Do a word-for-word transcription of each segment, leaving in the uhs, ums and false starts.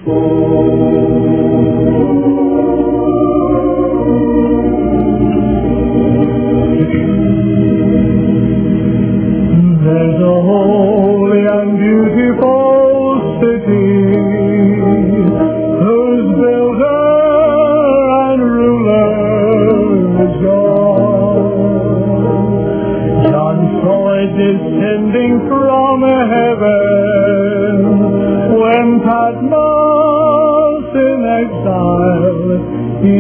There's a holy and beautiful city whose builder and ruler is God. John saw it descending from heaven when Patmos in exile he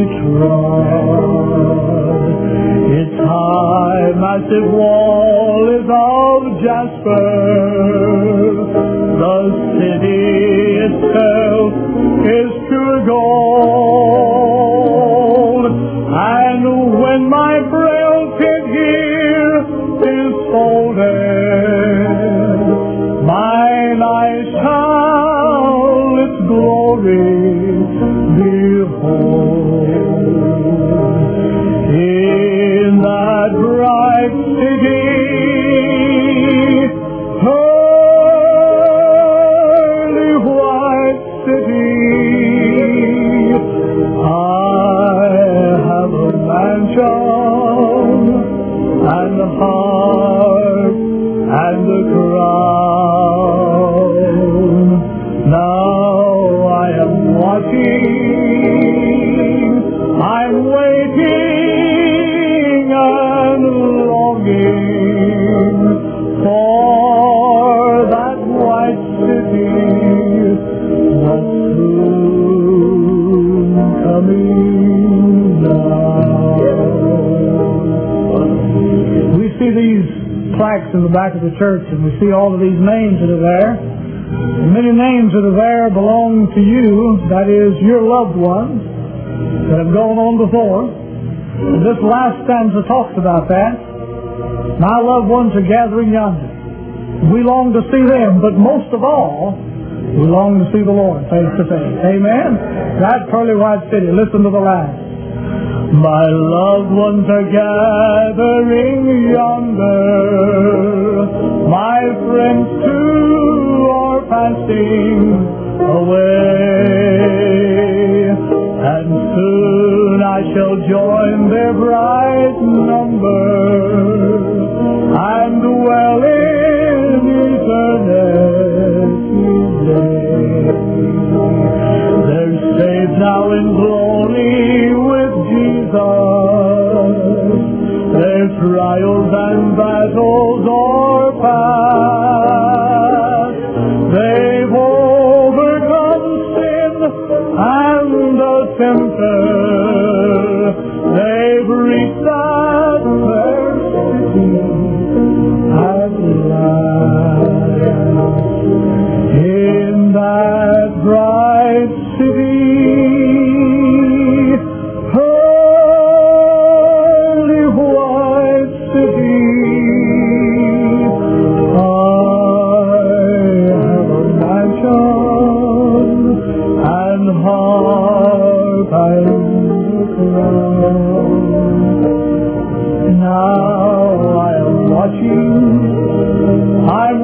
trod. Its high, massive wall is of jasper. The city itself is pure gold. And when my frail pit here is folded, mine eyes shall its glory behold. In that bright city, pearly white city, I have a mansion and a heart and a crown. Now I am watching, I'm waiting and longing for that white city that's soon coming down. We see these plaques in the back of the church, and we see all of these names that are there. And many names that are there belong to you, that is, your loved ones that have gone on before. And this last stanza talks about that. My loved ones are gathering yonder. We long to see them, but most of all, we long to see the Lord face to face. Amen? That pearly white city, listen to the last. My loved ones are gathering yonder. My friends too are passing away. And soon I shall join their bright number and dwell in eternity. They're saved now in glory with Jesus. Their trials and battles are past. They've overcome sin and the tempter. They've reached that fair city at last. In that bright city, pearly white city, I have a mansion and heart and crown. Now I am watching, I'm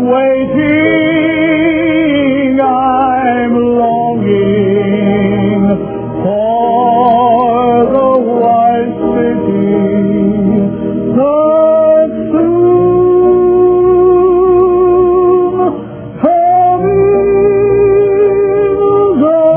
waiting, I'm longing for the white city that's soon coming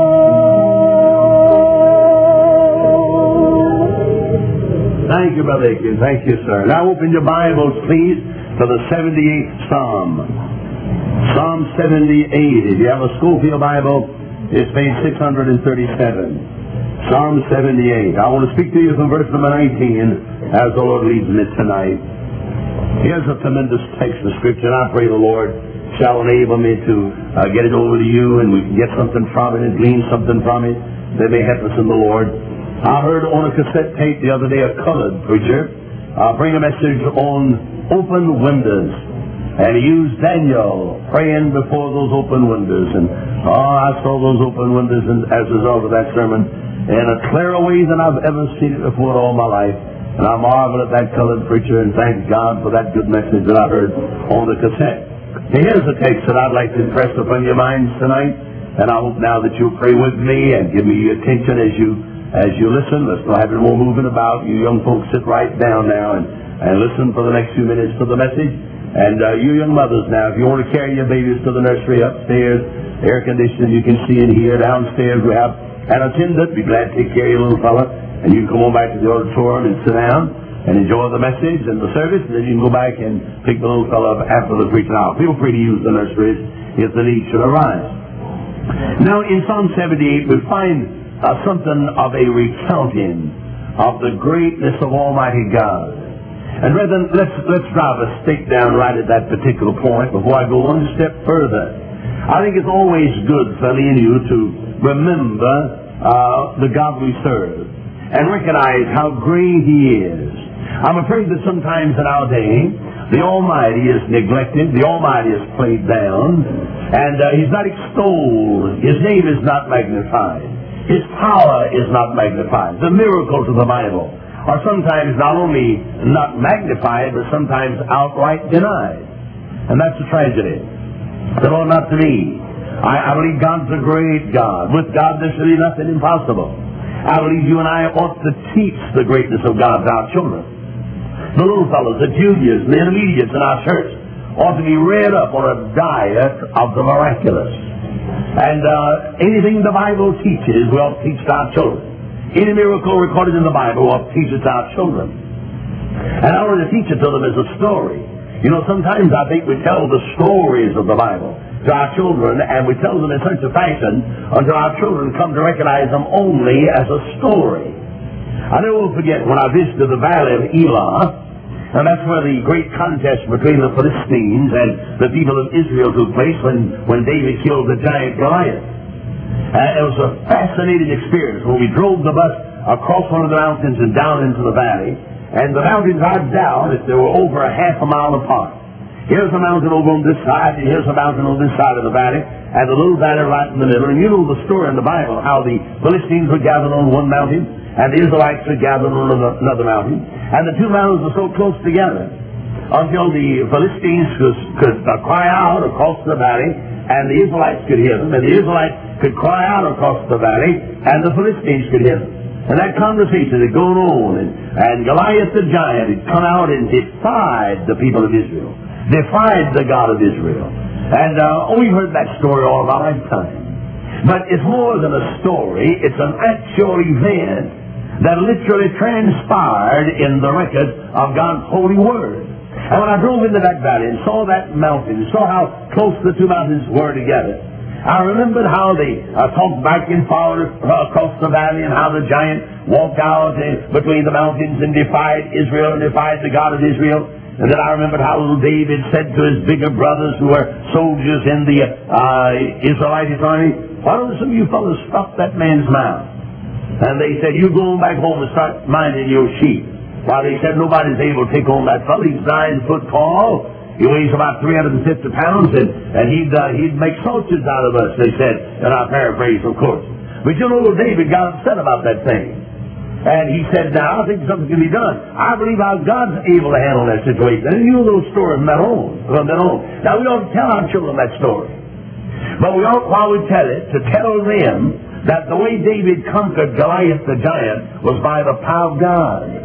down. Thank you, Brother Aiken. Thank you, sir. Now open your Bibles, please, to the seventy-eighth Psalm. Psalm seventy-eight. If you have a Schofield Bible, it's page six hundred thirty-seven. Psalm seventy-eight. I want to speak to you from verse number nineteen as the Lord leads me tonight. Here's a tremendous text of Scripture, and I pray the Lord shall enable me to uh, get it over to you, and we can get something from it and glean something from it that may help us in the Lord. I heard on a cassette tape the other day a colored preacher uh, bring a message on open windows. And he used Daniel praying before those open windows. And oh, I saw those open windows and, as a result of that sermon in a clearer way than I've ever seen it before all my life. And I marvel at that colored preacher and thank God for that good message that I heard on the cassette. Now, here's a text that I'd like to impress upon your minds tonight. And I hope now that you'll pray with me and give me your attention as you as you listen. Let's not have any more moving about. You young folks sit right down now and, and listen for the next few minutes to the message. And uh, you young mothers now, if you want to carry your babies to the nursery upstairs, air conditioning, you can see in here. Downstairs we have an attendant. Be glad to take care of your little fella. And you can come on back to the auditorium and sit down and enjoy the message and the service. And then you can go back and pick the little fella up after the preaching hour. Feel free to use the nurseries if the need should arise. Now in Psalm seventy-eight we find uh, something of a recounting of the greatness of Almighty God. And brethren, let's, let's drive a stake down right at that particular point before I go one step further. I think it's always good for me and you to remember uh, the God we serve and recognize how great He is. I'm afraid that sometimes in our day, the Almighty is neglected, the Almighty is played down, and uh, He's not extolled, His name is not magnified, His power is not magnified. The miracles of the Bible are sometimes not only not magnified, but sometimes outright denied. And that's a tragedy. The Lord, not to me. I, I believe God's a great God. With God there's really nothing impossible. I believe you and I ought to teach the greatness of God to our children. The little fellows, the juniors, the intermediates in our church ought to be reared up on a diet of the miraculous. And uh, anything the Bible teaches, we ought to teach to our children. Any miracle recorded in the Bible, we ought to teach it to our children. And I want to teach it to them as a story. You know, sometimes I think we tell the stories of the Bible to our children, and we tell them in such a fashion until our children come to recognize them only as a story. I never will forget when I visited the valley of Elah, and that's where the great contest between the Philistines and the people of Israel took place when, when David killed the giant Goliath. And it was a fascinating experience when we drove the bus across one of the mountains and down into the valley. And the mountains, I doubt if they were over a half a mile apart. Here's a mountain over on this side, and here's a mountain on this side of the valley, and the little valley right in the middle. And you know the story in the Bible, how the Philistines were gathered on one mountain, and the Israelites were gathered on another mountain. And the two mountains were so close together until the Philistines could, could uh, cry out across the valley, and the Israelites could hear them, and the Israelites could cry out across the valley, and the Philistines could hear them. And that conversation had gone on, and, and Goliath the giant had come out and defied the people of Israel, defied the God of Israel. And uh, we've heard that story all of our lifetime. But it's more than a story, it's an actual event that literally transpired in the record of God's holy word. And when I drove into that valley and saw that mountain, saw how close the two mountains were together, I remembered how they uh, talked back and forth across the valley, and how the giant walked out uh, between the mountains and defied Israel and defied the God of Israel. And then I remembered how little David said to his bigger brothers who were soldiers in the uh, Israelite army, "Why don't some of you fellows stop that man's mouth?" And they said, "You go on back home and start minding your sheep." While they said, "Nobody's able to take on that fellow. He's nine foot tall. He weighs about three hundred fifty pounds, and, and he'd, uh, he'd make soldiers out of us," they said, and I paraphrase, of course. But you know, David got upset about that thing. And he said, "Now, I think something can be done. I believe how God's able to handle that situation." And you know those stories from that on. From that on. Now, we don't tell our children that story. But we ought, while we tell it, to tell them that the way David conquered Goliath the giant was by the power of God.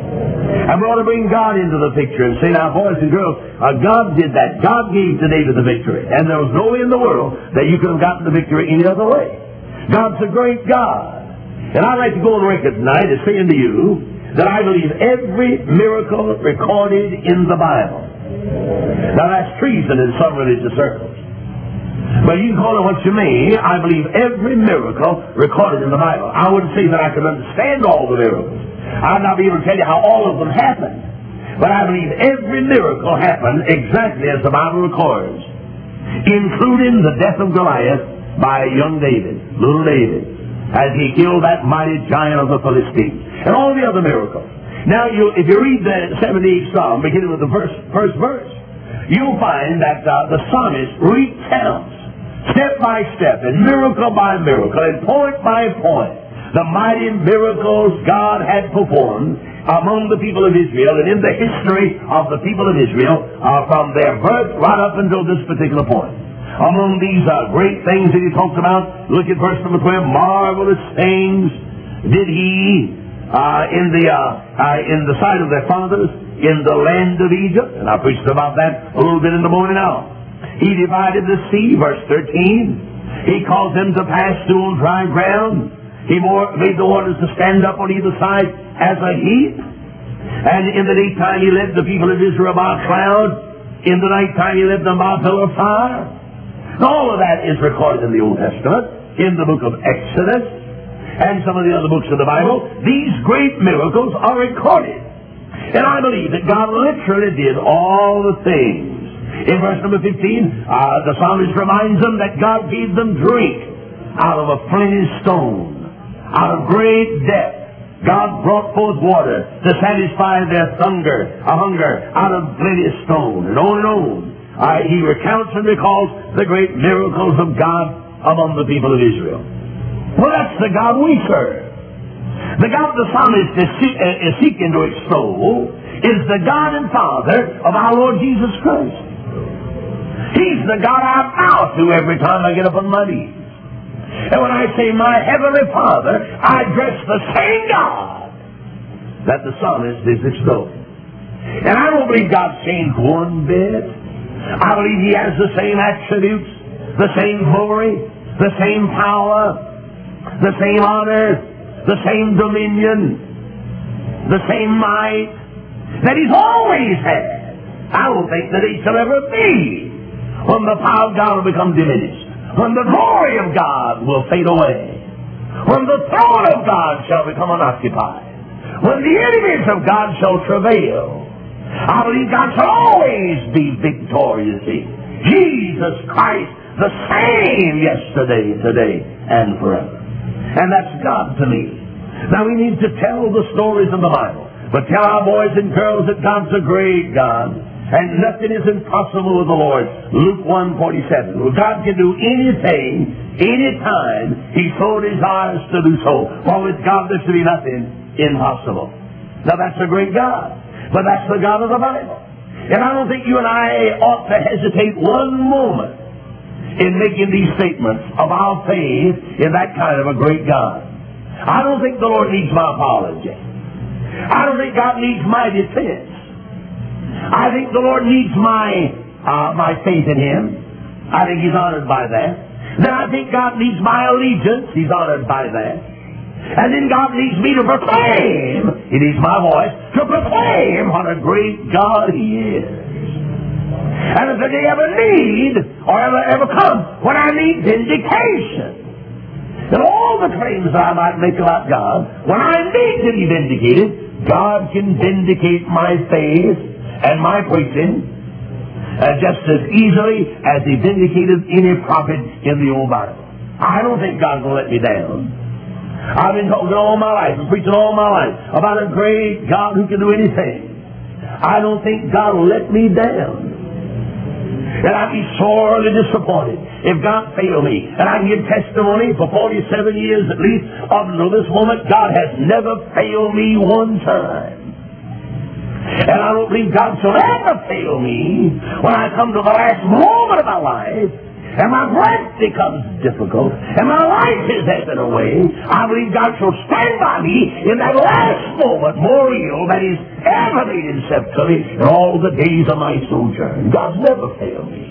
And we ought to bring God into the picture and say, "Now, boys and girls, uh, God did that. God gave to David the victory. And there was no way in the world that you could have gotten the victory any other way. God's a great God." And I'd like to go on record tonight as saying to you that I believe every miracle recorded in the Bible. Now, that's treason in some religious circles. But you can call it what you may. I believe every miracle recorded in the Bible. I wouldn't say that I could understand all the miracles. I'd not be able to tell you how all of them happened. But I believe every miracle happened exactly as the Bible records, including the death of Goliath by young David, little David, as he killed that mighty giant of the Philistines, and all the other miracles. Now, you, if you read the seventy-eighth Psalm, beginning with the first, first verse, you'll find that uh, the psalmist recounts, step by step, and miracle by miracle, and point by point, the mighty miracles God had performed among the people of Israel and in the history of the people of Israel uh, from their birth right up until this particular point. Among these uh, great things that he talks about, look at verse number twelve, marvelous things did he uh, in the uh, uh, in the sight of their fathers in the land of Egypt. And I preached about that a little bit in the morning hour. He divided the sea, verse thirteen. He caused them to pass through on dry ground. He more, made the waters to stand up on either side as a heap. And in the daytime he led the people of Israel by a cloud. In the nighttime he led them by a pillar of fire. All of that is recorded in the Old Testament, in the book of Exodus, and some of the other books of the Bible. These great miracles are recorded. And I believe that God literally did all the things. In verse number fifteen, uh, the psalmist reminds them that God gave them drink out of a flinty stone, out of great depth. God brought forth water to satisfy their hunger, a hunger out of flinty stone, and on and on. Uh, he recounts and recalls the great miracles of God among the people of Israel. Well, that's the God we serve. The God the psalmist is, see, uh, is seeking to extol is the God and Father of our Lord Jesus Christ. He's the God I bow to every time I get up on my knees. And when I say my Heavenly Father, I address the same God that the psalmist is extolling. And I don't believe God's changed one bit. I believe he has the same attributes, the same glory, the same power, the same honor, the same dominion, the same might that he's always had. I don't think that he shall ever be when the power of God will become diminished, when the glory of God will fade away, when the throne of God shall become unoccupied, when the enemies of God shall travail. I believe God shall always be victorious. Jesus Christ, the same yesterday, today, and forever. And that's God to me. Now we need to tell the stories of the Bible, but tell our boys and girls that God's a great God, and nothing is impossible with the Lord. Luke one forty-seven. Well, God can do anything, anytime He so desires to do so. For with God there should be nothing impossible. Now that's a great God. But that's the God of the Bible. And I don't think you and I ought to hesitate one moment in making these statements of our faith in that kind of a great God. I don't think the Lord needs my apology. I don't think God needs my defense. I think the Lord needs my uh, my faith in Him. I think He's honored by that. Then I think God needs my allegiance. He's honored by that. And then God needs me to proclaim, He needs my voice, to proclaim what a great God He is. And if there ever need, or ever, ever come, when I need vindication, then all the claims that I might make about God, when I need to be vindicated, God can vindicate my faith and my preaching uh, just as easily as He vindicated any prophet in the old Bible. I don't think God will let me down. I've been talking all my life and preaching all my life about a great God who can do anything. I don't think God will let me down. And I'd be sorely disappointed if God failed me. And I can give testimony for forty-seven years at least up until this moment, God has never failed me one time. And I don't believe God shall ever fail me when I come to the last moment of my life and my breath becomes difficult, and my life is ebbing away. I believe God shall stand by me in that last moment more real than He's ever made Himself to me in all the days of my sojourn. God's never failed me.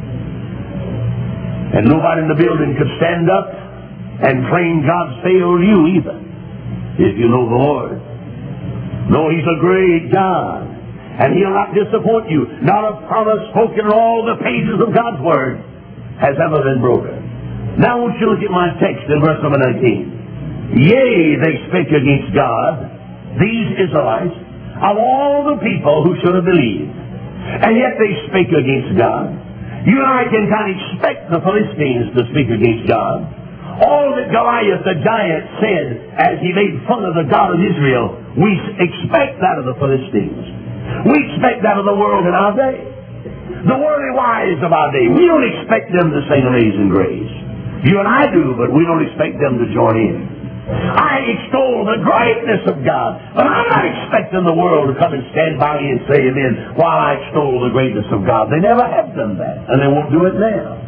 And nobody in the building could stand up and claim God's failed you either, if you know the Lord. No, He's a great God, and He'll not disappoint you. Not a promise spoken in all the pages of God's Word has ever been broken. Now I want you to look at my text in verse number nineteen. Yea, they spake against God, these Israelites, of all the people who should have believed. And yet they spake against God. You and I can kind of expect the Philistines to speak against God. All that Goliath the giant said as he made fun of the God of Israel, we expect that of the Philistines. We expect that of the world in our day. The worldly wise of our day, we don't expect them to sing Amazing Grace. You and I do, but we don't expect them to join in. I extol the greatness of God, but I'm not expecting the world to come and stand by me and say amen while I extol the greatness of God. They never have done that, and they won't do it now.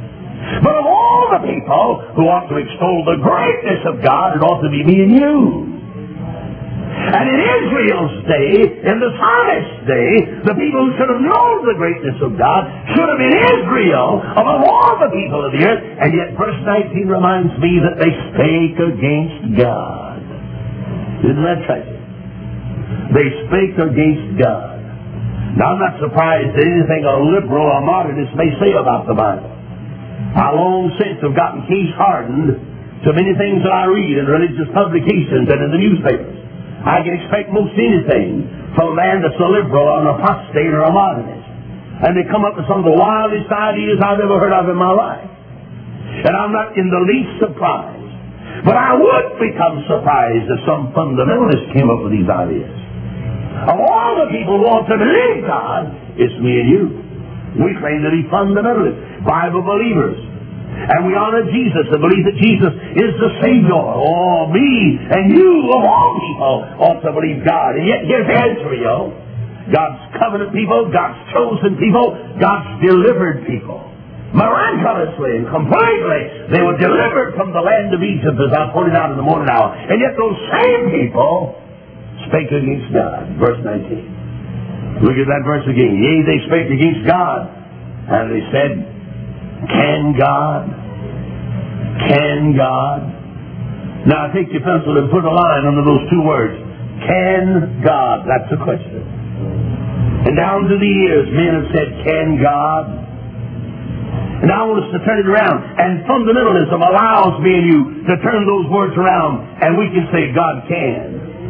But of all the people who ought to extol the greatness of God, it ought to be me and you. And in Israel's day, in the psalmist's day, the people who should have known the greatness of God should have been Israel among all the people of the earth. And yet verse nineteen reminds me that they spake against God. Isn't that tragic? They spake against God. Now I'm not surprised at anything a liberal or modernist may say about the Bible. I long since have gotten case hardened to many things that I read in religious publications and in the newspapers. I can expect most anything from a man that's a liberal or an apostate or a modernist. And they come up with some of the wildest ideas I've ever heard of in my life. And I'm not in the least surprised. But I would become surprised if some fundamentalist came up with these ideas. Of all the people who want to believe God, it's me and you. We claim to be fundamentalists, Bible believers. And we honor Jesus and believe that Jesus is the Savior. Oh, me and you, of all people, ought to believe God. And yet here's Israel, God's covenant people, God's chosen people, God's delivered people. Miraculously and completely, they were delivered from the land of Egypt, as I pointed out in the morning hour. And yet those same people spake against God. Verse nineteen. Look at that verse again. Yea, they spake against God. And they said, Can God? Can God? Now take your pencil and put a line under those two words. Can God? That's the question. And down to the years, men have said, Can God? And I want us to turn it around. And fundamentalism allows me and you to turn those words around, and we can say, God can.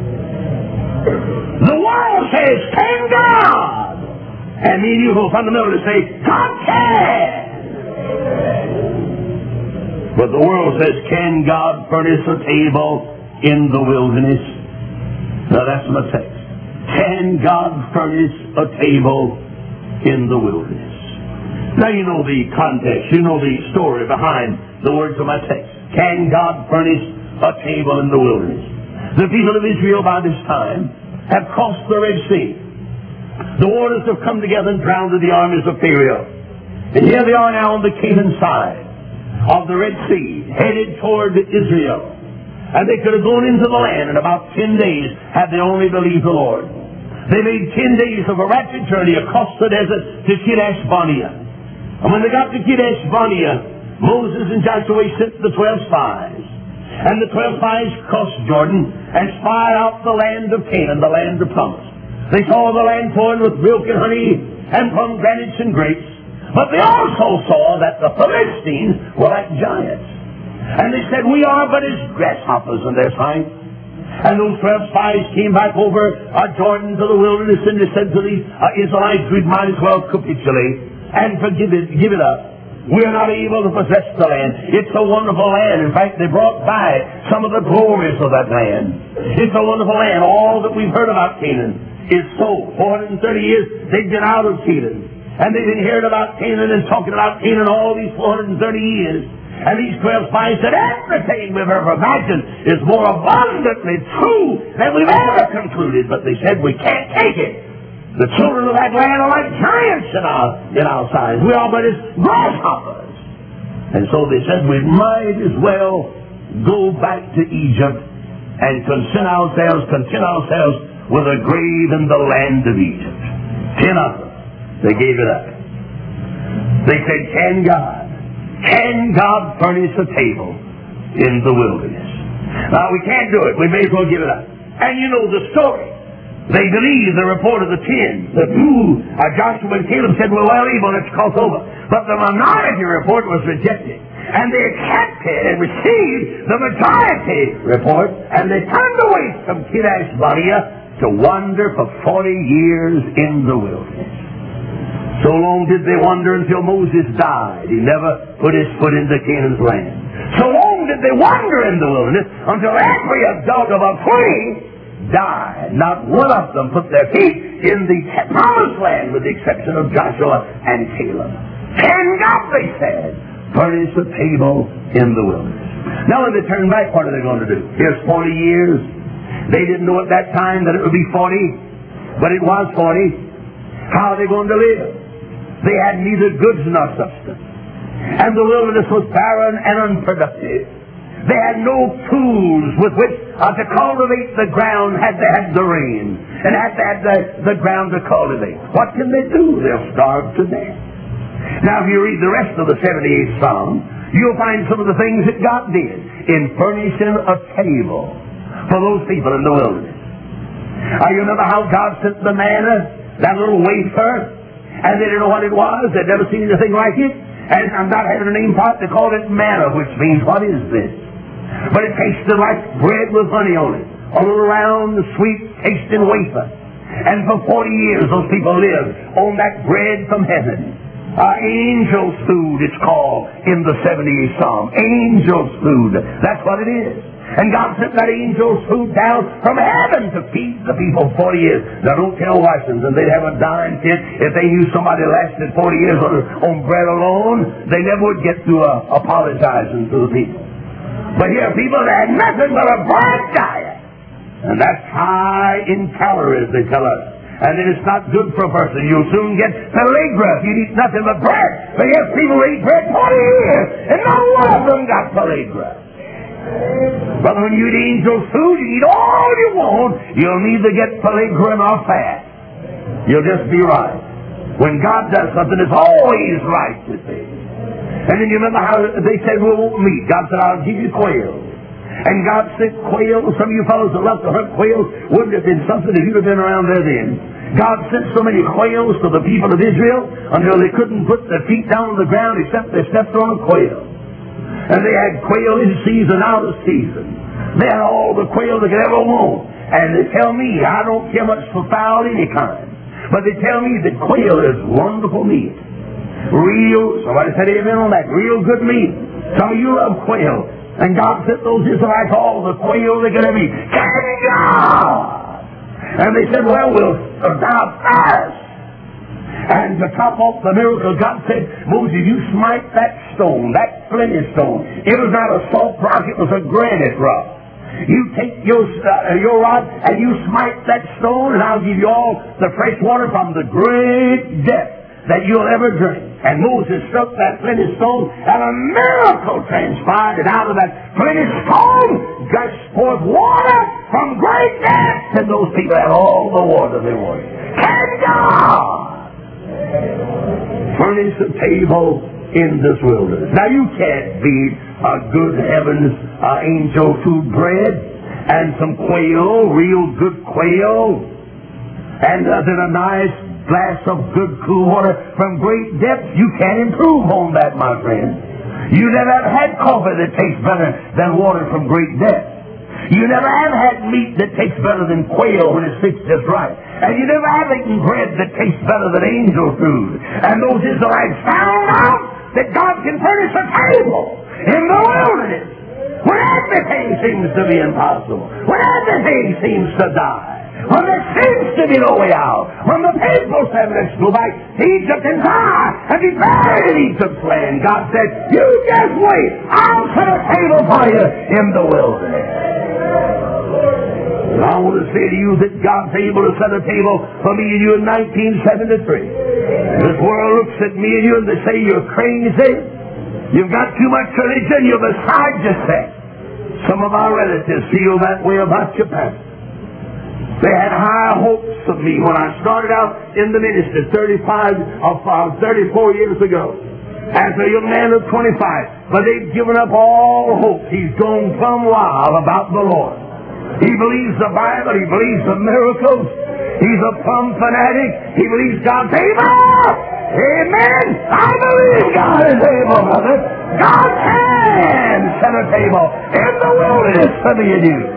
The world says, Can God? And me and you who fundamentalists say, God can. But the world says, Can God furnish a table in the wilderness? Now that's my text. Can God furnish a table in the wilderness? Now you know the context, you know the story behind the words of my text. Can God furnish a table in the wilderness? The people of Israel by this time have crossed the Red Sea. The waters have come together and drowned the armies of Pharaoh. And here they are now on the Canaan side of the Red Sea, headed toward Israel. And they could have gone into the land in about ten days had they only believed the Lord. They made ten days of a rapid journey across the desert to Kadesh Barnea. And when they got to Kadesh Barnea, Moses and Joshua sent the twelve spies. And the twelve spies crossed Jordan and spied out the land of Canaan, the land of promise. They saw the land flowing with milk and honey and pomegranates and grapes. But they also saw that the Philistines were like giants. And they said, We are but as grasshoppers in their sight. And those twelve spies came back over uh, Jordan to the wilderness, and they said to the uh, Israelites, We might as well capitulate and forgive it, give it up. We are not able to possess the land. It's a wonderful land. In fact, they brought by some of the glories of that land. It's a wonderful land. All that we've heard about Canaan is so. four hundred thirty years they've been out of Canaan. And they've been hearing about Canaan and talking about Canaan all these four hundred thirty years. And these twelve spies said, everything we've ever imagined is more abundantly true than we've ever concluded. But they said, we can't take it. The children of that land are like giants in our, in our size. We are but as grasshoppers. And so they said, we might as well go back to Egypt and content ourselves, content ourselves with a grave in the land of Egypt. Ten of them. They gave it up. They said, Can God? Can God furnish a table in the wilderness? Now, we can't do it. We may as well give it up. And you know the story. They believed the report of the ten. The two, uh, Joshua and Caleb said, we're well able, let's cross over. But the minority report was rejected. And they accepted and received the majority report. And they turned away from Kadesh Barnea to wander for forty years in the wilderness. So long did they wander until Moses died. He never put his foot into Canaan's land. So long did they wander in the wilderness until every adult of a twenty died. Not one of them put their feet in the promised land with the exception of Joshua and Caleb. Can God, they said, furnish a table in the wilderness. Now when they turn back, what are they going to do? Here's forty years. They didn't know at that time that it would be forty, but it was forty. How are they going to live? They had neither goods nor substance. and the wilderness was barren and unproductive. They had no tools with which uh, to cultivate the ground had they had the rain, and had they had the, the ground to cultivate. What can they do? They'll starve to death. Now, if you read the rest of the seventy-eighth Psalm, you'll find some of the things that God did in furnishing a table for those people in the wilderness. Uh, you remember how God sent the manna, that little wafer, and they didn't know what it was. They'd never seen anything like it. And I'm not having a name for it. They called it manna, which means, what is this? But it tasted like bread with honey on it. A little round, sweet, tasting wafer. And for forty years, those people lived on that bread from heaven. Uh, angel's food, it's called in the seventy-eighth Psalm. Angel's food. That's what it is. And God sent that angel's food down from heaven to feed the people forty years. Now, don't tell Washington they'd have a dying fit if they knew somebody lasted forty years on, on bread alone. They never would get through uh, apologizing to the people. But here are people that had nothing but a bread diet. And that's high in calories, they tell us. And then it's not good for a person. You'll soon get pellagra if you eat nothing but bread. But yes, people eat bread forty years, and not one of them got pellagra. But when you eat angel food, you eat all you want, you'll neither get pellagra nor fat. You'll just be right. When God does something, it's always right, you see. And then you remember how they said, we won't meat. God said, I'll give you quail. And God sent quail. Some of you fellows that love to hunt quails wouldn't have been something if you'd have been around there then. God sent so many quails to the people of Israel until they couldn't put their feet down on the ground except they stepped on a quail. And they had quail in season, out of season. They had all the quail they could ever want. And they tell me, I don't care much for fowl any kind, but they tell me that quail is wonderful meat. Real, somebody said amen on that, real good meat. Some of you love quail. And God sent those Israelites all the quail they could ever eat. Can God! And they said, well, we'll die fast. And to top off the miracle, God said, Moses, you smite that stone, that flinty stone. It was not a salt rock, it was a granite rock. You take your, uh, your rod and you smite that stone, and I'll give you all the fresh water from the great depth that you'll ever drink. And Moses struck that flinty stone, and a miracle transpired, and out of that flinty stone gushed forth water from great depths, and those people had all the water they wanted. Can God furnish a table in this wilderness? Now, you can't beat a good heavens uh, angel food bread and some quail, real good quail, and uh, then a nice glass of good cool water from great depths. You can't improve on that, my friend. You never have had coffee that tastes better than water from great depths. You never have had meat that tastes better than quail when it fits just right. And you never have eaten bread that tastes better than angel food. And those Israelites found out that God can furnish a table in the wilderness when everything seems to be impossible, when everything seems to die, when there seems to be no way out, when the people said, let's go back to Egypt and die and be buried in Egypt's land, God said, you just wait, I'll set a table for you in the wilderness. And I want to say to you that God's able to set a table for me and you in nineteen seventy-three. This world looks at me and you and they say you're crazy, you've got too much religion, you're beside yourself. Some of our relatives feel that way about your pastor. They had high hopes of me when I started out in the ministry thirty-five, uh, thirty-four years ago. As a young man of twenty-five. But they've given up all hope. He's gone plumb wild about the Lord. He believes the Bible. He believes the miracles. He's a plumb fanatic. He believes God's able. Amen. I believe God is able, brother. God can set a table in the wilderness for me and you.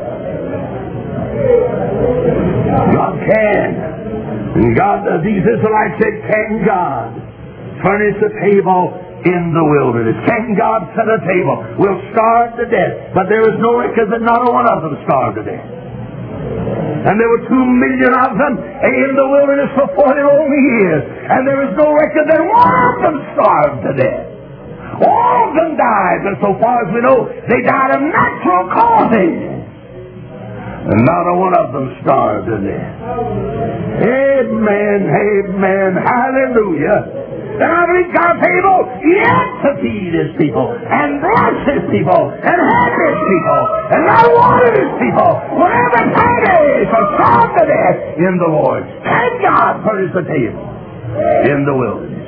God can. And God, uh, these Israelites said, can God furnish a table in the wilderness? Can God set a table? We'll starve to death. But there is no record that not a one of them starved to death. And there were two million of them in the wilderness for forty long years. And there is no record that one of them starved to death. All of them died, but so far as we know, they died of natural causes. And not a one of them starved to death. Amen, amen, hallelujah. then I believe God's able yet to feed His people, and bless His people, and help His people, and not water His people, whatever time shall starve to death in the Lord. Can God furnish the table in the wilderness?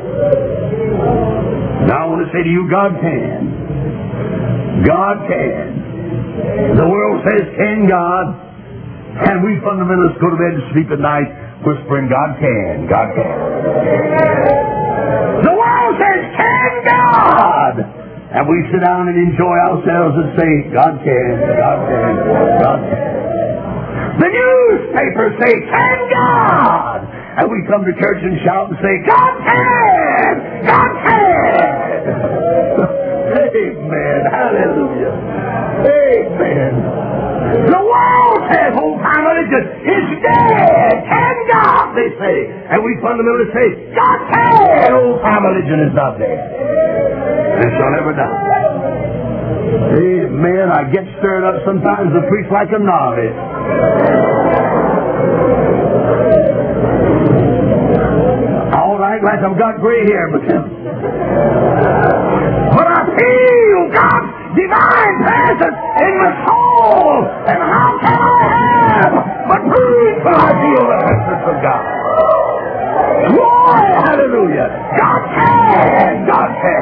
Now I want to say to you, God can. God can. The world says, can God? And we fundamentalists go to bed and sleep at night whispering, God can, God can. The world says, can God? And we sit down and enjoy ourselves and say, God can, God can, God can. The newspapers say, can God? And we come to church and shout and say, God can, God can. Amen, hallelujah. Amen. The world says old-time religion is dead. Can God, they say. And we fundamentally say, God can. Old-time religion is not dead. It shall never die. Amen. I get stirred up sometimes to preach like a novice. All right, like I've got gray hair, but but I feel God's divine presence in my soul. And how can I have but breathe till I feel the presence of God? Glory, hallelujah. God can, God can.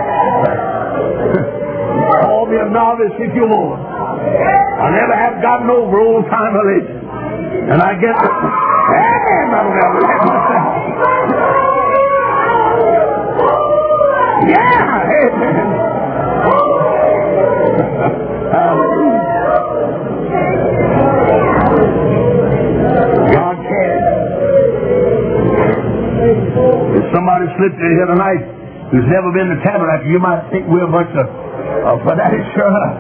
Call me a novice if you want. I never have gotten over old-time religion. And I get the... Amen, Brother Melvin. Yeah, amen. God can. If somebody slipped in here tonight who's never been to Tabernacle, you might think we're a bunch of, of fanatics. Sure enough.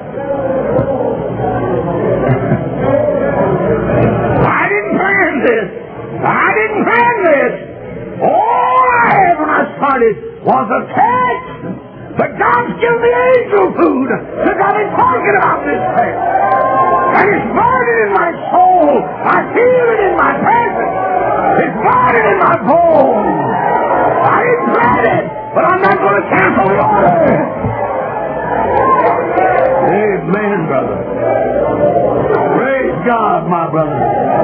I didn't plan this. I didn't plan this. All I had when I started was a text. But God's given me angel food since I've been talking about this text. And it's burning in my soul. I feel it in my presence. It's burning in my bones. I didn't plan it, but I'm not going to cancel the order. Amen, brother. Praise God, my brother.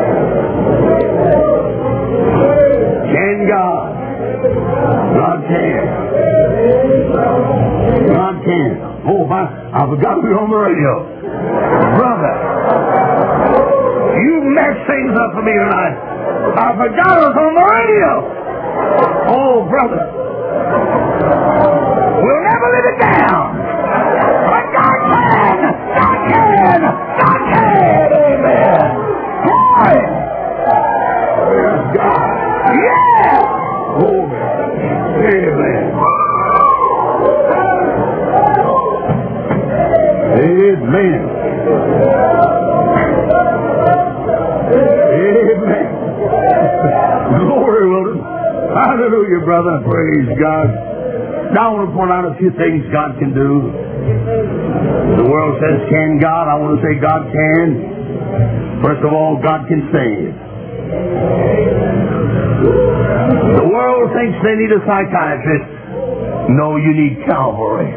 Can God? God can. God can. Oh, my, I forgot we were on the radio. Brother, you messed things up for me tonight. I forgot I was on the radio. Oh, brother. We'll never live it down. But God can. God can. God can. Amen. Boy. Praise God. Yeah. Oh, amen. Amen. Amen. Glory, Wilton. Hallelujah, brother. Praise God. Now I want to point out a few things God can do. The world says, can God? I want to say God can. First of all, God can save. The world thinks they need a psychiatrist. No, you need Calvary.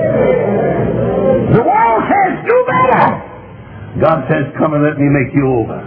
The world says, do better. God says, come and let me make you over.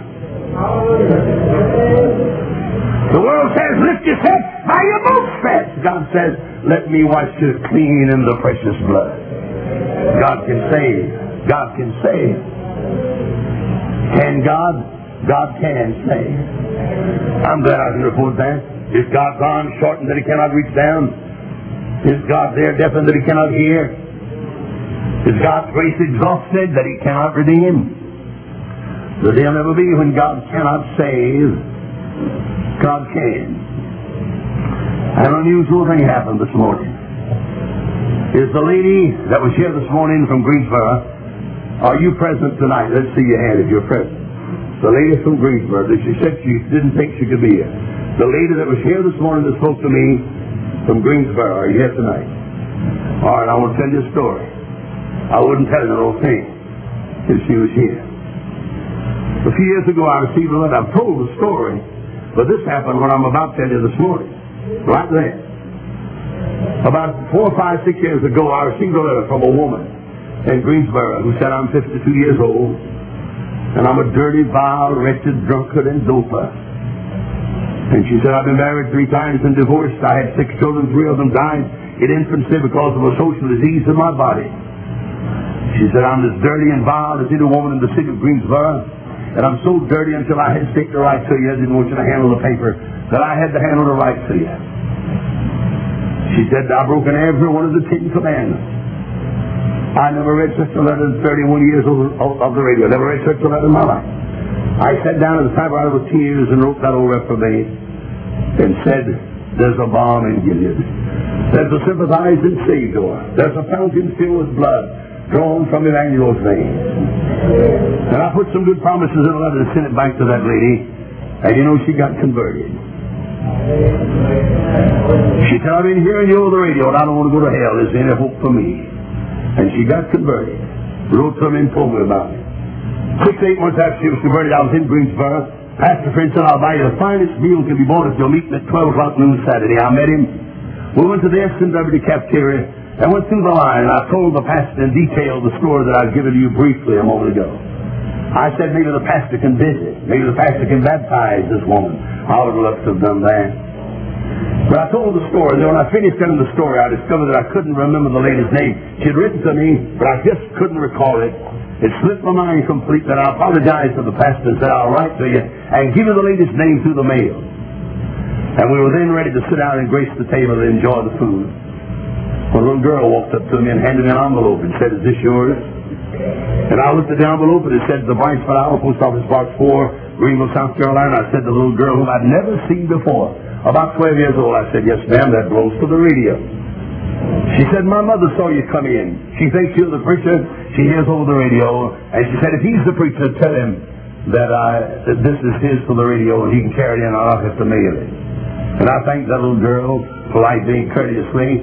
The world says, lift yourself by your bootstraps. God says, let me wash you clean in the precious blood. God can save. God can save. Can God? God can save. I'm glad I can report that. Is God's arm shortened that He cannot reach down? Is God's ear deafened that He cannot hear? Is God's grace exhausted that He cannot redeem? The day will never be when God cannot save. God can. An unusual thing happened this morning. Is the lady that was here this morning from Greensboro, are you present tonight? Let's see your hand if you're present. The lady from Greensboro, she said she didn't think she could be here. The lady that was here this morning that spoke to me from Greensboro, are you here tonight? All right, I want to tell you a story. I wouldn't tell you the whole thing if she was here. A few years ago, I received a letter. I've told the story, but this happened when I'm about to tell you this morning. Right there. About four, five, six years ago, I received a letter from a woman in Greensboro who said, I'm fifty-two years old, and I'm a dirty, vile, wretched, drunkard, and doper. And she said, I've been married three times and divorced. I had six children, three of them died in infancy because of a social disease in my body. She said, I'm as dirty and vile as any woman in the city of Greensboro, and I'm so dirty until I hesitate to write to you. I didn't want you to handle the paper, that I had to handle the write to you. She said, I've broken every one of the Ten Commandments. I never read such a letter in thirty-one years of, of, of the radio. Never read such a letter in my life. I sat down at the typewriter with tears and wrote that old reprobate and said, there's a balm in Gilead. There's a sympathizing Savior. There's a fountain filled with blood drawn from Emmanuel's veins. And I put some good promises in a letter and sent it back to that lady, and you know, she got converted. She said, I've been hearing you over the radio, and I don't want to go to hell. Is there any hope for me? And she got converted. Wrote some and told me about it. Six, eight months after she was converted, I was in Greensboro. Pastor friend said, I'll buy you the finest meal can be bought if you'll meet me at twelve o'clock noon Saturday. I met him. We went to the S and W cafeteria and went through the line, and I told the pastor in detail the story that I'd given to you briefly a moment ago. I said, maybe the pastor can visit. Maybe the pastor can baptize this woman. I would love to have done that. But I told the story, and then when I finished telling the story, I discovered that I couldn't remember the lady's name. She had written to me, but I just couldn't recall it. It slipped my mind completely, and I apologized to the pastor and said, I'll write to you and give you the lady's name through the mail. And we were then ready to sit down and grace the table and enjoy the food. When a little girl walked up to me and handed me an envelope and said, is this yours? And I looked at the envelope and it said, the Bryce Flower, Post Office Box four, Greenville, South Carolina. I said to the little girl whom I'd never seen before, about twelve years old, I said, yes, ma'am, that belongs to the radio. She said, my mother saw you come in. She thinks you're the preacher. She hears over the radio. And she said, if he's the preacher, tell him that, I, that this is his for the radio and he can carry it in and I'll have to mail it. And I thanked that little girl politely, courteously.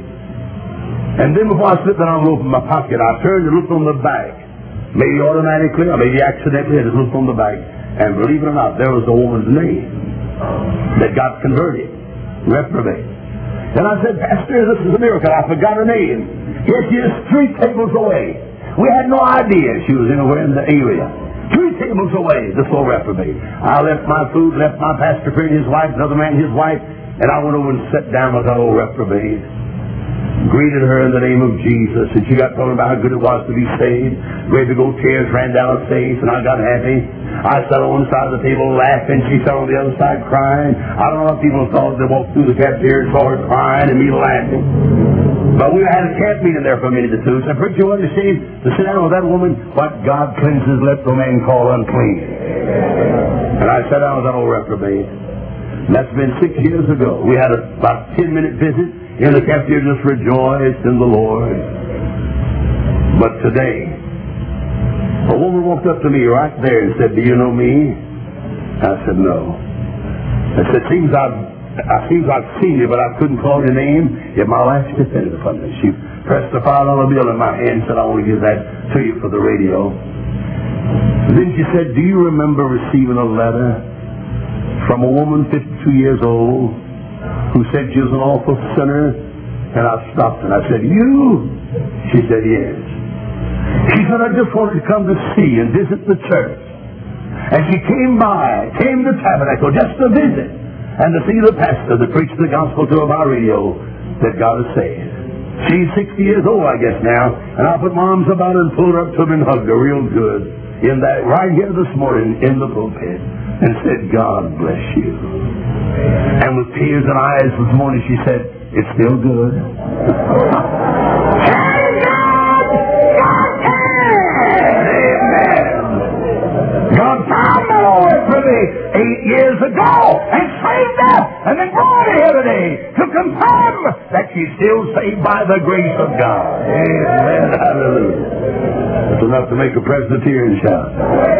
And then before I slipped that envelope in my pocket, I turned and looked on the back. Maybe automatically or maybe accidentally, I just looked on the back. And believe it or not, there was a woman's name that got converted. Reprobate. And I said, Pastor, this is a miracle. I forgot her name. Here she is, three tables away. We had no idea she was anywhere in the area. Three tables away, this old reprobate. I left my food, left my pastor friend, his wife, another man, his wife, and I went over and sat down with that old reprobate. Greeted her in the name of Jesus, and she got talking about how good it was to be saved. Great big old tears ran down her face, and I got happy. I sat on one side of the table laughing. She sat on the other side crying. I don't know if people thought they walked through the cafeteria and saw her crying and me laughing. But we had a camp meeting there for a minute or two. So, preacher, you understand, to sit down with that woman, what God cleanses, let no man call unclean. And I sat down with that old reprobate. And that's been six years ago. We had a, about a ten-minute visit in the cafeteria, just rejoiced in the Lord. But today, a woman walked up to me right there and said, do you know me? I said, no. I said, seems I've, I seems I've seen you, but I couldn't call your name. Yet my life's depended upon this. She pressed a five dollar bill in my hand and said, I want to give that to you for the radio. And then she said, do you remember receiving a letter from a woman fifty-two years old who said she was an awful sinner? And I stopped and I said, you? She said, yes. She said, I just wanted to come to see and visit the church. And she came by, came to Tabernacle just to visit and to see the pastor that preached the gospel to her by radio that God has saved. She's sixty years old, I guess, now, and I put my arms about her and pulled her up to her and hugged her real good in that, right here this morning in the pulpit, and said, God bless you. And with tears in her eyes this morning, she said, it's still good. God found that old reprobate eight years ago and saved her and then brought her here today to confirm that she's still saved by the grace of God. Amen. Hallelujah. That's enough to make a Presbyterian shout.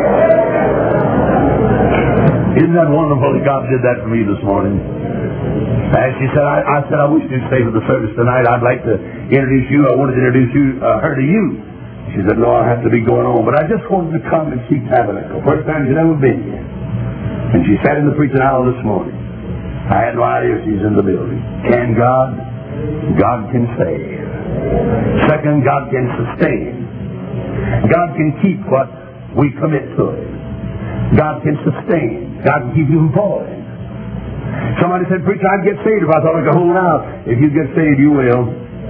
Isn't that wonderful that God did that for me this morning? As she said, I, I said, I wish you'd stay for the service tonight. I'd like to introduce you. I wanted to introduce you, uh, her to you. She said, no, I have to be going on. But I just wanted to come and see Tabernacle. First time she'd ever been here. And she sat in the preaching aisle this morning. I had no idea she's in the building. Can God God can save. Second, God can sustain. God can keep what we commit to it. God can sustain. God can keep you employed. Somebody said, preacher, I'd get saved if I thought I could hold out. If you get saved, you will.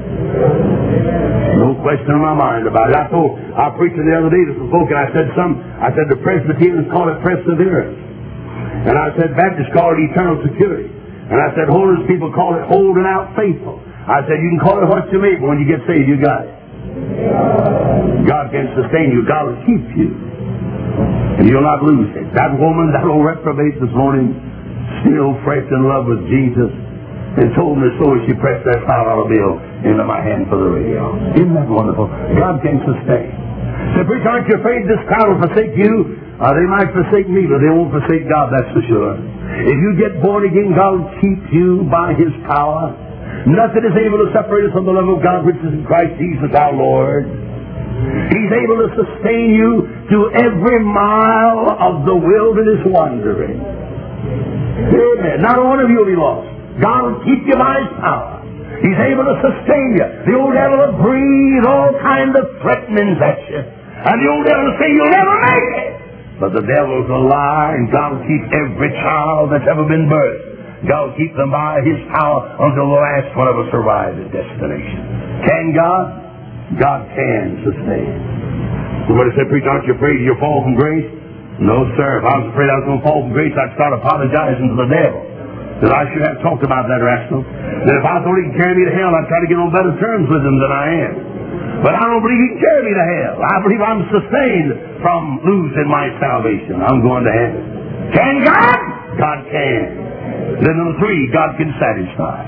No question in my mind about it. I told our preacher the other day to some folk, and I said, some, I said, the Presbyterians call it perseverance. And I said, Baptists call it eternal security. And I said, Holiness people call it holding out faithful. I said, you can call it what you may, but when you get saved, you got it. God can sustain you. God will keep you. And you'll not lose it. That woman, that old reprobate this morning, still fresh in love with Jesus, and told me so as she pressed that five dollar bill into my hand for the radio. Isn't that wonderful? God can sustain. Say, preacher, aren't you afraid this crowd will forsake you? Uh, they might forsake me, but they won't forsake God, that's for sure. If you get born again, God will keep you by His power. Nothing is able to separate us from the love of God which is in Christ Jesus our Lord. He's able to sustain you through every mile of the wilderness wandering. Amen. Not a one of you will be lost. God will keep you by His power. He's able to sustain you. The old devil will breathe all kinds of threatenings at you. And the old devil will say, you'll never make it. But the devil's a lie, and God will keep every child that's ever been birthed. God will keep them by His power until the last one of us arrives at destination. Can God? God can sustain. Somebody said, preacher, aren't you afraid you'll fall from grace? No, sir. If I was afraid I was going to fall from grace, I'd start apologizing to the devil. That I should have talked about that rascal. That if I thought he could carry me to hell, I'd try to get on better terms with him than I am. But I don't believe he can carry me to hell. I believe I'm sustained from losing my salvation. I'm going to heaven. Can God? God can. Then number three, God can satisfy.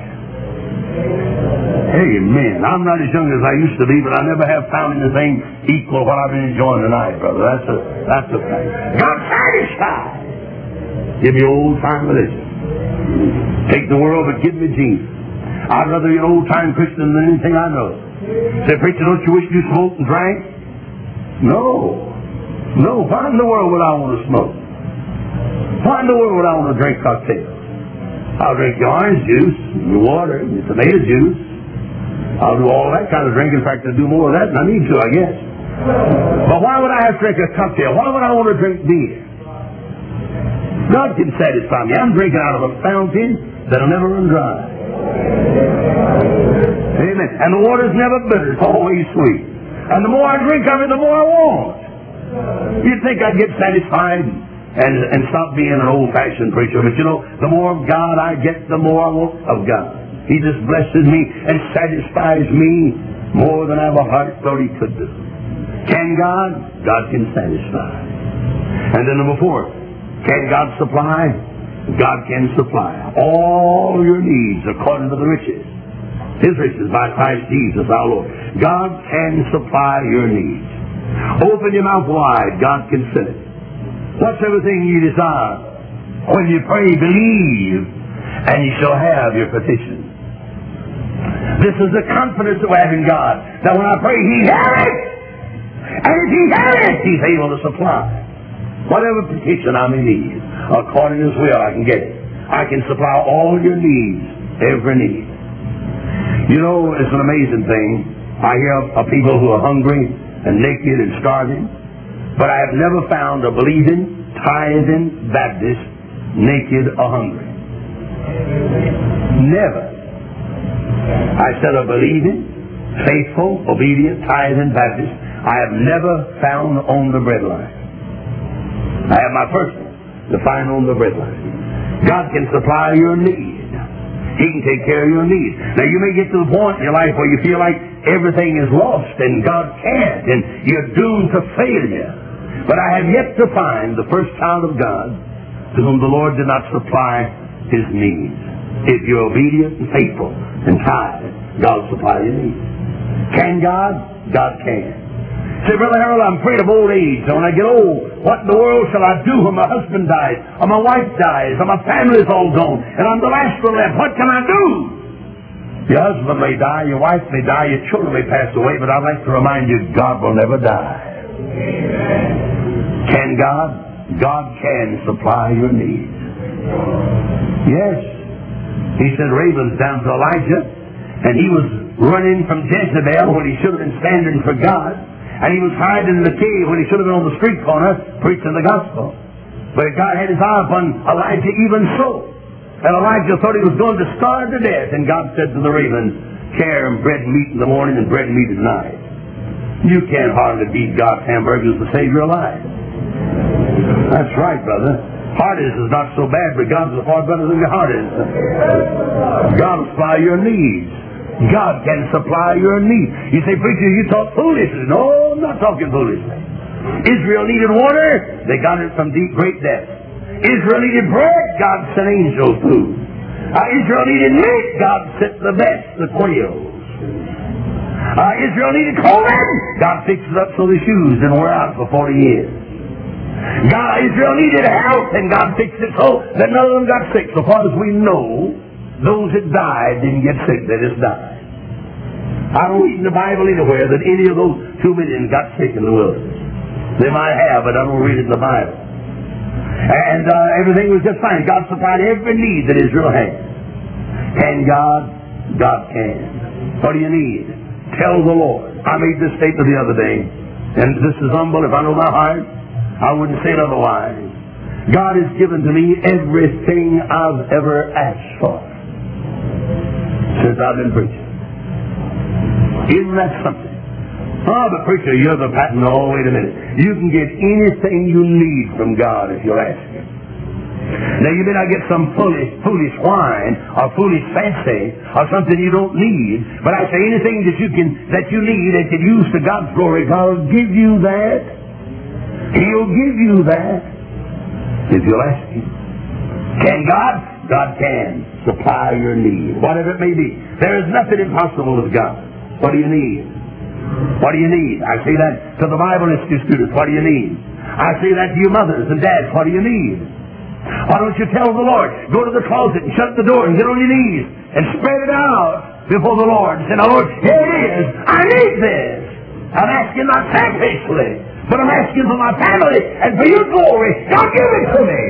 Amen. I'm not as young as I used to be, but I never have found anything equal what I've been enjoying tonight, brother. That's a that's a fact. God satisfies. Give me old-time religion. Take the world, but give me Jesus. I'd rather be an old-time Christian than anything I know. Say, preacher, don't you wish you smoked and drank? No. No. Why in the world would I want to smoke? Why in the world would I want to drink cocktails? I'll drink your orange juice, your water, your tomato juice. I'll do all that kind of drink. In fact, I'll do more of that than I need to, I guess. But why would I have to drink a cocktail? Why would I want to drink beer? God can satisfy me. I'm drinking out of a fountain that'll never run dry. Amen. And the water's never bitter. It's always sweet. And the more I drink of it, the more I want. You'd think I'd get satisfied and, and stop being an old-fashioned preacher. But you know, the more of God I get, the more I want of God. He just blesses me and satisfies me more than I have a heart thought He could do. Can God? God can satisfy. And then number four, can God supply? God can supply all your needs according to the riches. His riches by Christ Jesus our Lord. God can supply your needs. Open your mouth wide. God can fill it. What's everything you desire? When you pray, believe, and you shall have your petition. This is the confidence that we have in God, that when I pray, He hears it. And if He hears it, He's able to supply whatever petition I may need. According to His will, I can get it. I can supply all your needs, every need. You know, it's an amazing thing. I hear of people who are hungry and naked and starving, but I have never found a believing, tithing Baptist naked or hungry. Never. I said a believing, faithful, obedient, tithing Baptist I have never found on the breadline. I have my first one to find on the breadline. God can supply your need. He can take care of your needs. Now, you may get to the point in your life where you feel like everything is lost and God can't, and you're doomed to failure. But I have yet to find the first child of God to whom the Lord did not supply his needs. If you're obedient and faithful and tithe, God will supply your needs. Can God? God can. Say, Brother Harold, I'm afraid of old age. And when I get old, what in the world shall I do when my husband dies, or my wife dies, or my family's all gone, and I'm the last one left? What can I do? Your husband may die, your wife may die, your children may pass away, but I'd like to remind you, God will never die. Amen. Can God? God can supply your needs. Yes. He sent ravens down to Elijah, And he was running from Jezebel when he should have been standing for God. And he was hiding in the cave when he should have been on the street corner preaching the gospel. But God had his eye upon Elijah even so. And Elijah thought he was going to starve to death. And God said to the ravens, carry him bread and meat in the morning and bread and meat at night. You can't hardly beat God's hamburgers to save your life. That's right, brother. Hardness is not so bad, but God's far better than your heart is. God will supply your needs. God can supply your needs. You say, preacher, you talk foolishly. No, I'm not talking foolishly. Israel needed water. They got it from deep, great depths. Israel needed bread. God sent angels food. Uh, Israel needed meat. God sent the best, the quails. Uh, Israel needed clothing. God fixed it up so the shoes didn't wear out for forty years. God, Israel needed health, and God fixed it so that none of them got sick. So far as we know, those that died didn't get sick. They just died. I don't read in the Bible anywhere that any of those two million got sick in the wilderness. They might have, but I don't read it in the Bible. And uh, everything was just fine. God supplied every need that Israel had. Can God? God can. What do you need? Tell the Lord. I made this statement the other day, and this is humble. If I know my heart, I wouldn't say it otherwise. God has given to me everything I've ever asked for since I've been preaching. Isn't that something? Oh, but preacher, you're the pattern. Oh, wait a minute. You can get anything you need from God if you'll ask Him. Now, you may not get some foolish, foolish wine or foolish fancy or something you don't need, but I say anything that you can, that you need and can use to God's glory, God will give you that. He'll give you that if you'll ask Him. Can God? God can supply your need, whatever it may be. There is nothing impossible with God. What do you need? What do you need? I say that to the Bible Institute students. What do you need? I say that to you mothers and dads. What do you need? Why don't you tell the Lord, go to the closet and shut the door and get on your knees and spread it out before the Lord and say, now Lord, here it is. I need this. I'm asking not selfishly, but I'm asking for my family and for your glory. Now give it to me.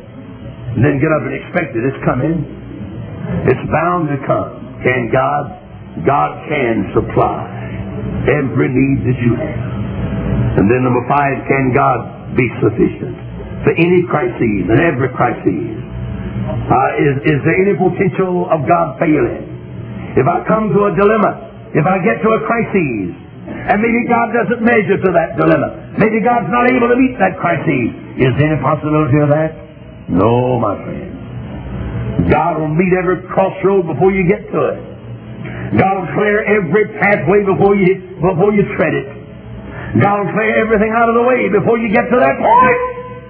And then get up and expect it. It's coming. It's bound to come. Can God? God can supply every need that you have. And then number five, can God be sufficient for any crises and every crisis? Uh, is, is there any potential of God failing? If I come to a dilemma, if I get to a crisis, and maybe God doesn't measure to that dilemma, maybe God's not able to meet that crisis, is there any possibility of that? No, my friend. God will meet every crossroad before you get to it. God will clear every pathway before you before you tread it. God will clear everything out of the way before you get to that point.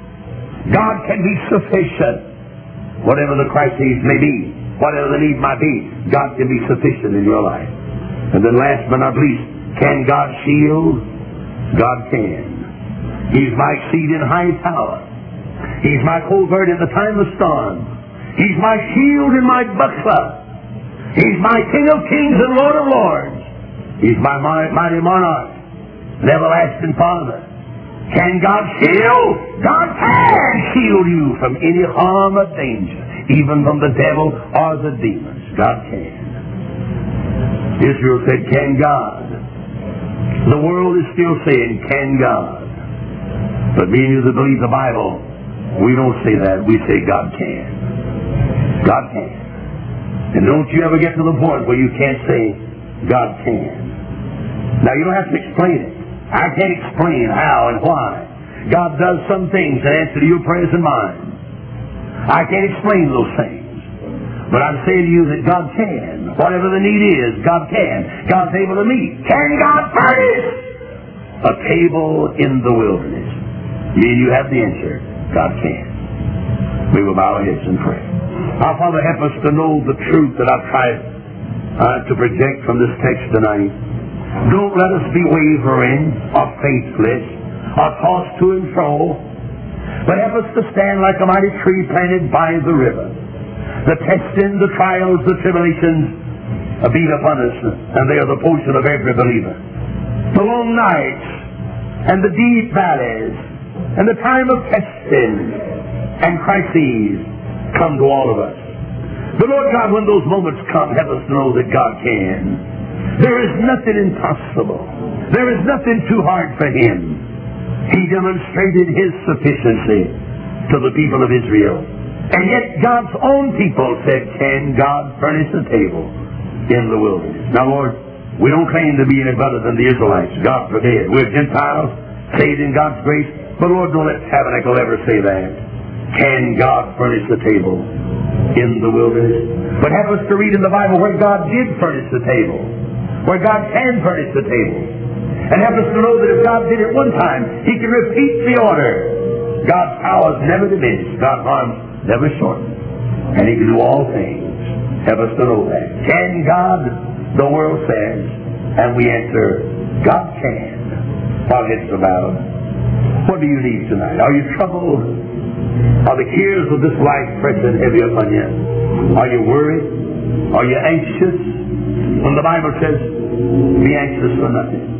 God can be sufficient. Whatever the crises may be, whatever the need might be, God can be sufficient in your life. And then last but not least, can God shield? God can. He's my exceeding high tower. He's my covert in the time of storm. He's my shield and my buckler. He's my King of kings and Lord of lords. He's my mighty monarch, an everlasting Father. Can God shield? God can shield you from any harm or danger, even from the devil or the demons. God can. Israel said, can God? The world is still saying, can God? But me and you that believe the Bible, we don't say that. We say God can. God can. And don't you ever get to the point where you can't say, God can. Now, you don't have to explain it. I can't explain how and why God does some things in answer to your prayers and mine. I can't explain those things. But I'm saying to you that God can. Whatever the need is, God can. God's able to meet. Can God furnish a table in the wilderness? Me and you have the answer. God can. We will bow our heads and pray. Our Father, help us to know the truth that I've tried uh, to project from this text tonight. Don't let us be wavering or faithless or tossed to and fro, but help us to stand like a mighty tree planted by the river. The testing, the trials, the tribulations beat upon us, and they are the portion of every believer. The long nights and the deep valleys and the time of testing and crises come to all of us. But Lord God, when those moments come, help us to know that God can. There is nothing impossible. There is nothing too hard for Him. He demonstrated His sufficiency to the people of Israel. And yet God's own people said, can God furnish a table in the wilderness? Now, Lord, we don't claim to be any better than the Israelites. God forbid. We're Gentiles, saved in God's grace. But Lord, don't let Tabernacle ever say that. Can God furnish the table in the wilderness? But help us to read in the Bible where God did furnish the table, where God can furnish the table. And help us to know that if God did it one time, He can repeat the order. God's power is never diminished. God's arms never shortened. And He can do all things. Help us to know that. Can God, the world says, and we answer, God can. While heads are bowed, what do you need tonight? Are you troubled? Are the cares of this life pressing heavy upon you? Are you worried? Are you anxious? When the Bible says, be anxious for nothing.